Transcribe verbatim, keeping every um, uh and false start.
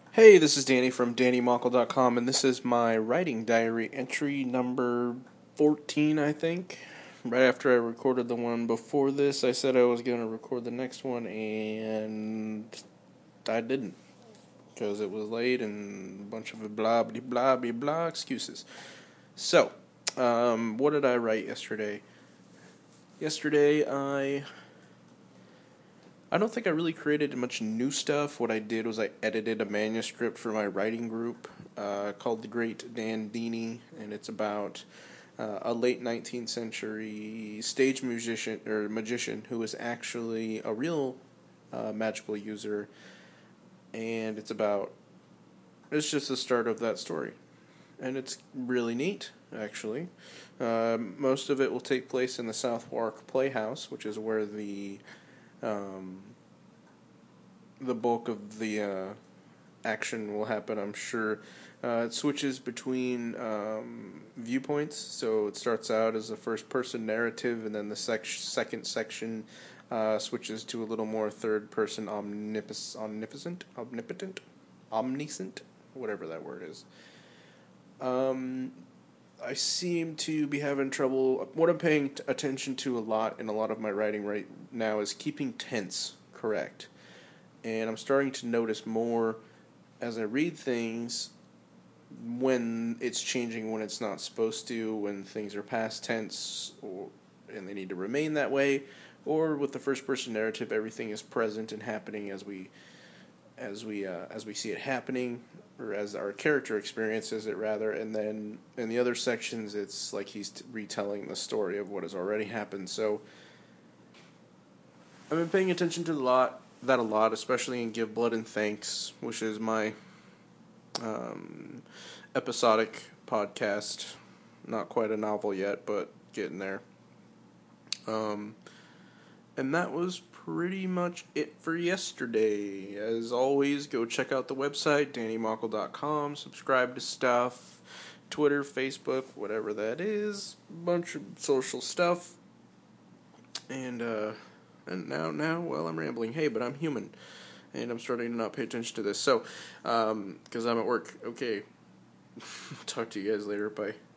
Hey, this is Danny from danny mockle dot com, and this is my writing diary entry number fourteen, I think. Right after I recorded the one before this, I said I was going to record the next one, and I didn't. Because it was late and a bunch of blah, blah, blah, blah, blah excuses. So, um, what did I write yesterday? Yesterday, I... I don't think I really created much new stuff. What I did was I edited a manuscript for my writing group uh, called The Great Dandini, and it's about uh, a late nineteenth century stage musician or magician who was actually a real uh, magical user, and it's about it's just the start of that story, and it's really neat actually. Uh, most of it will take place in the Southwark Playhouse, which is where the Um, the bulk of the uh, action will happen, I'm sure. Uh, it switches between um, viewpoints, so it starts out as a first-person narrative, and then the sec- second section uh, switches to a little more third-person omnipus- omnipotent, omnipotent, omniscient, whatever that word is. Um, I seem to be having trouble. What I'm paying t- attention to a lot in a lot of my writing right now is keeping tense correct. And I'm starting to notice more as I read things when it's changing when it's not supposed to, when things are past tense or and they need to remain that way, or with the first person narrative everything is present and happening as we as we uh, as we see it happening, or as our character experiences it rather, and then in the other sections it's like he's t- retelling the story of what has already happened. So I've been paying attention to a lot that a lot, especially in Give Blood and Thanks, which is my um, episodic podcast. Not quite a novel yet, but getting there. Um, And that was pretty much it for yesterday. As always, go check out the website, danny mockle dot com, subscribe to stuff, Twitter, Facebook, whatever that is, bunch of social stuff. And, uh, and now, now, well, I'm rambling. Hey, but I'm human, and I'm starting to not pay attention to this. So, um, because I'm at work. Okay, talk to you guys later. Bye.